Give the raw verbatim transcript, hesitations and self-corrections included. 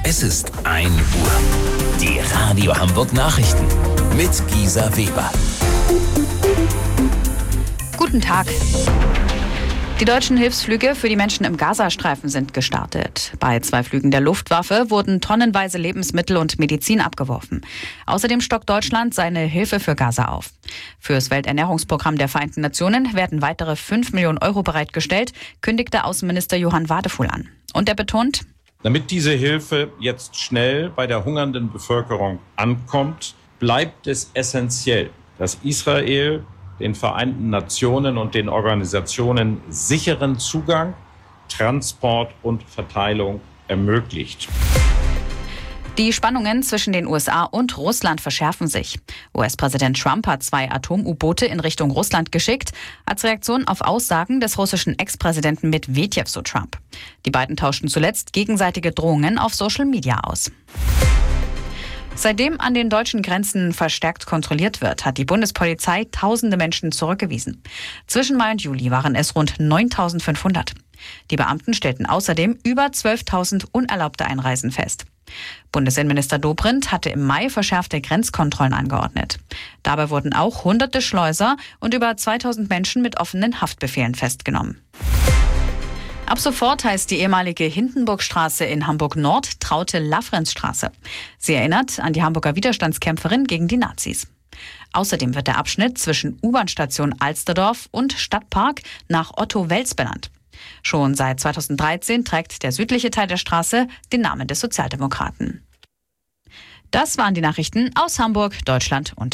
Es ist ein Uhr. Die Radio Hamburg Nachrichten mit Gisa Weber. Guten Tag. Die deutschen Hilfsflüge für die Menschen im Gazastreifen sind gestartet. Bei zwei Flügen der Luftwaffe wurden tonnenweise Lebensmittel und Medizin abgeworfen. Außerdem stockt Deutschland seine Hilfe für Gaza auf. Fürs Welternährungsprogramm der Vereinten Nationen werden weitere fünf Millionen Euro bereitgestellt, kündigte Außenminister Johann Wadefuhl an. Und er betont: Damit diese Hilfe jetzt schnell bei der hungernden Bevölkerung ankommt, bleibt es essentiell, dass Israel den Vereinten Nationen und den Organisationen sicheren Zugang, Transport und Verteilung ermöglicht. Die Spannungen zwischen den U S A und Russland verschärfen sich. U S-Präsident Trump hat zwei Atom-U-Boote in Richtung Russland geschickt, als Reaktion auf Aussagen des russischen Ex-Präsidenten Medwedew, so Trump. Die beiden tauschten zuletzt gegenseitige Drohungen auf Social Media aus. Seitdem an den deutschen Grenzen verstärkt kontrolliert wird, hat die Bundespolizei tausende Menschen zurückgewiesen. Zwischen Mai und Juli waren es rund neuntausendfünfhundert. Die Beamten stellten außerdem über zwölftausend unerlaubte Einreisen fest. Bundesinnenminister Dobrindt hatte im Mai verschärfte Grenzkontrollen angeordnet. Dabei wurden auch hunderte Schleuser und über zweitausend Menschen mit offenen Haftbefehlen festgenommen. Ab sofort heißt die ehemalige Hindenburgstraße in Hamburg-Nord Traute-Laffrenz-Straße. Sie erinnert an die Hamburger Widerstandskämpferin gegen die Nazis. Außerdem wird der Abschnitt zwischen U-Bahn-Station Alsterdorf und Stadtpark nach Otto Wels benannt. Schon seit zweitausenddreizehn trägt der südliche Teil der Straße den Namen des Sozialdemokraten. Das waren die Nachrichten aus Hamburg, Deutschland und